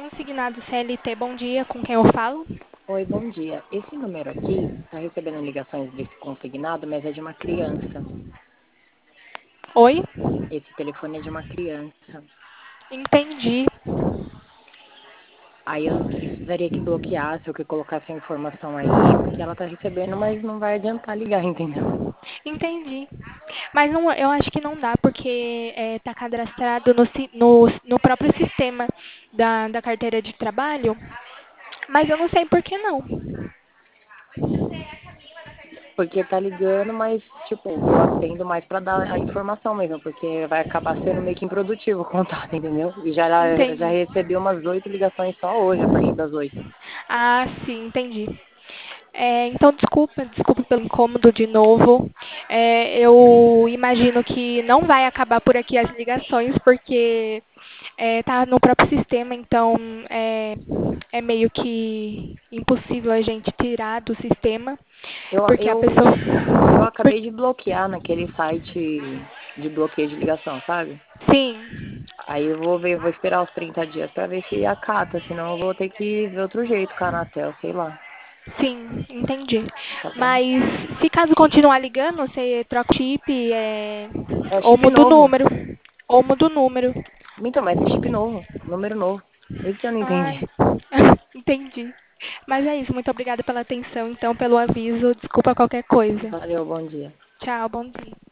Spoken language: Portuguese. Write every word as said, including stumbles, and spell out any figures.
Consignado C L T, bom dia, com quem eu falo? Oi, bom dia. Esse número aqui tá recebendo ligações desse consignado, mas é de uma criança. Oi? Esse telefone é de uma criança. Entendi, Aí eu não sei se precisaria que bloqueasse ou que colocasse a informação aí, porque ela tá recebendo, mas não vai adiantar ligar, entendeu? entendi. Mas não, eu acho que não dá, porque está cadastrado no, si- no, no próprio sistema da, da carteira de trabalho, mas eu não sei por que não. Porque tá ligando, mas, tipo, eu atendo mais pra dar a informação mesmo, porque vai acabar sendo meio que improdutivo o contato, entendeu? E já, já Entendi. recebi umas oito ligações só hoje, a partir das oito. Ah, sim, entendi. É, então, desculpa, desculpa pelo incômodo de novo. É, eu imagino que não vai acabar por aqui as ligações, porque está no próprio sistema, então é, é meio que impossível a gente tirar do sistema, Eu, porque a eu, pessoa. eu por- acabei de bloquear naquele site de bloqueio de ligação, sabe? sim, Aí eu vou ver, vou esperar os trinta dias pra ver se acata, senão eu vou ter que ver outro jeito com a Anatel, sei lá, sim, entendi. tá bom? Mas se caso continuar ligando, você troca o chip, é, É ou chip muda o novo. número. Ou muda o número. Então, mas é chip novo, número novo. Isso que eu não Ai, entendi. entendi. Mas é isso, muito obrigada pela atenção, então, pelo aviso. Desculpa qualquer coisa. Valeu, bom dia. Tchau, bom dia.